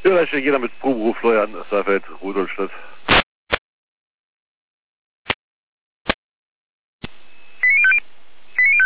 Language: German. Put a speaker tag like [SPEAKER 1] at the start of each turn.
[SPEAKER 1] Ja, da steht jeder mit Proberuf, Florian Seifeld, Rudolstadt.